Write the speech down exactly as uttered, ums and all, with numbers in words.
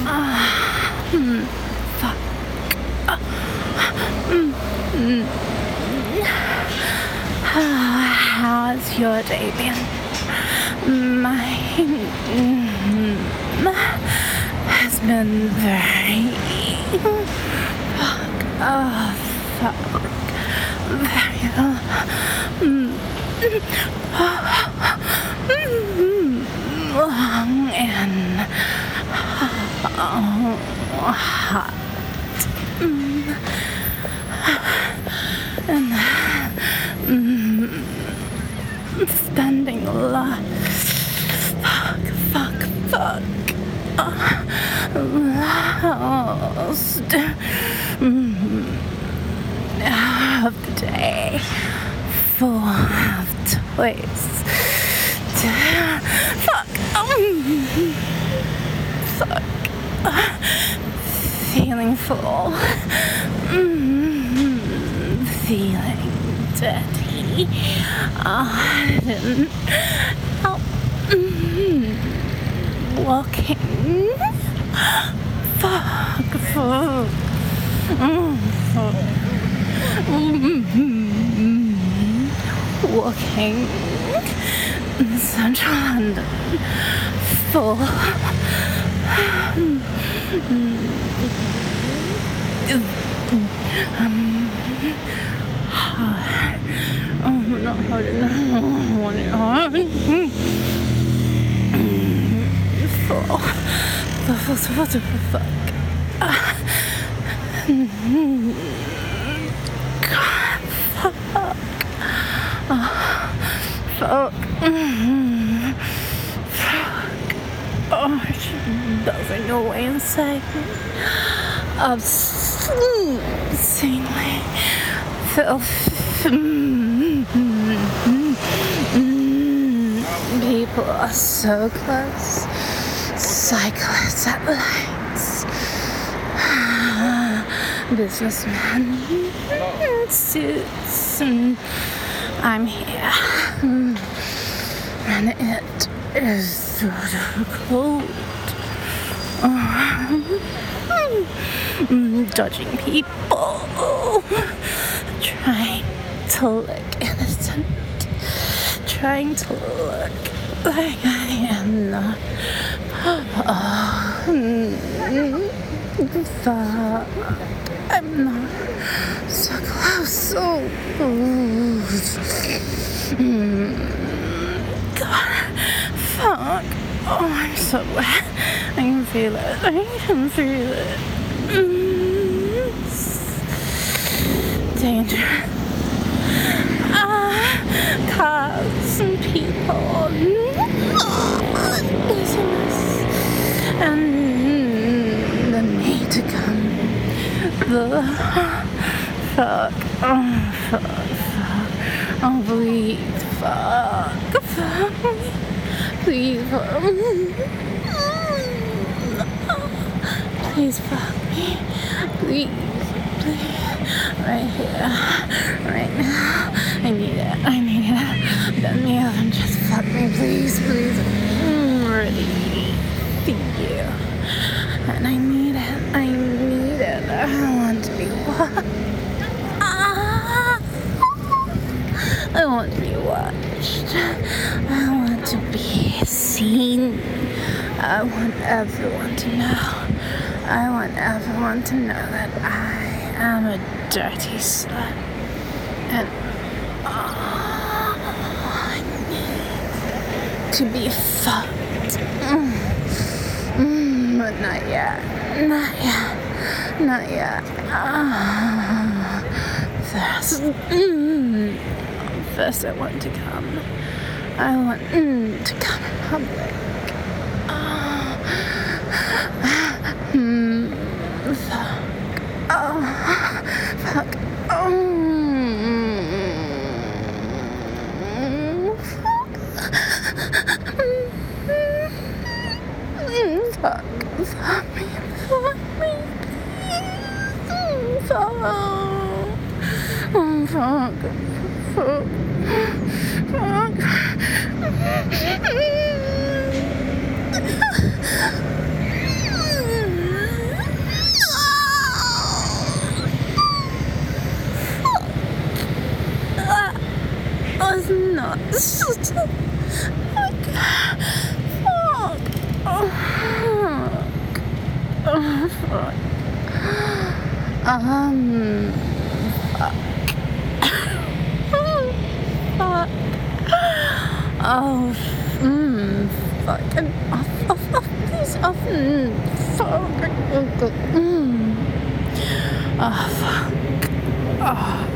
Uh, mm, fuck. Uh, mm, mm. Uh, how's your day been? Mine mm, has been very fuck. Oh, fuck. Very uh, mm, long and uh, hot. Mm. And mm, standing a lot. Fuck, fuck, fuck. Uh, lost mm, of the day. Full of toys. Fuck. Um, fuck. Uh, feeling full. Mm, feeling dirty. Uh, I didn't help. Mm, walking. Fuck. Fuck. Mm, fuck. Mm-hmm. Walking in central London full um, hard. Oh, not hard enough. I want it hard. Full. Full, full, full, fuck. God, fuck. Oh, fuck. Mm-hmm. Fuck. Oh, she doesn't go away inside me. Obscenely. Filth. People are so close. Cyclists at lights. Businessmen in suits. And I'm here. And it is so cold. Dodging people. Trying to look innocent. Trying to look like I am not. Oh, fuck. I'm not so close. So close. God. Fuck. Oh, I'm so wet. I can feel it. I can feel it. Mm. Danger. Ah, cars and people. Business. And the need to come. The fuck. Oh, fuck. Fuck. Oh, please. Fuck. Fuck. Please fuck me. Please fuck me. Please. Please. Right here. Right now. I need it. I need it. Let me up and just fuck me. Please. Please. I'm ready for you. And I need it. I need it. I want to be what? Ah. I want to be watched. I want to be seen. I want everyone to know. I want everyone to know that I am a dirty slut. And oh, I need to be fucked. Mm. Mm, but not yet. Not yet. Not yet. Ah. First. Mm. First I want to come. I want mm, to come in public. Oh. Mm. Fuck. Oh. Fuck. Oh. Fuck. Fuck. Fuck me. Fuck me. Please. Fuck. Oh, fuck. Fuck. Fuck. was not. Fuck. Fuck. Oh, fuck. Oh, fuck. Um, fuck. Fuck. Oh, mm, fucking off, off, off, please, off, mm, fuck, mm, oh, fuck, oh,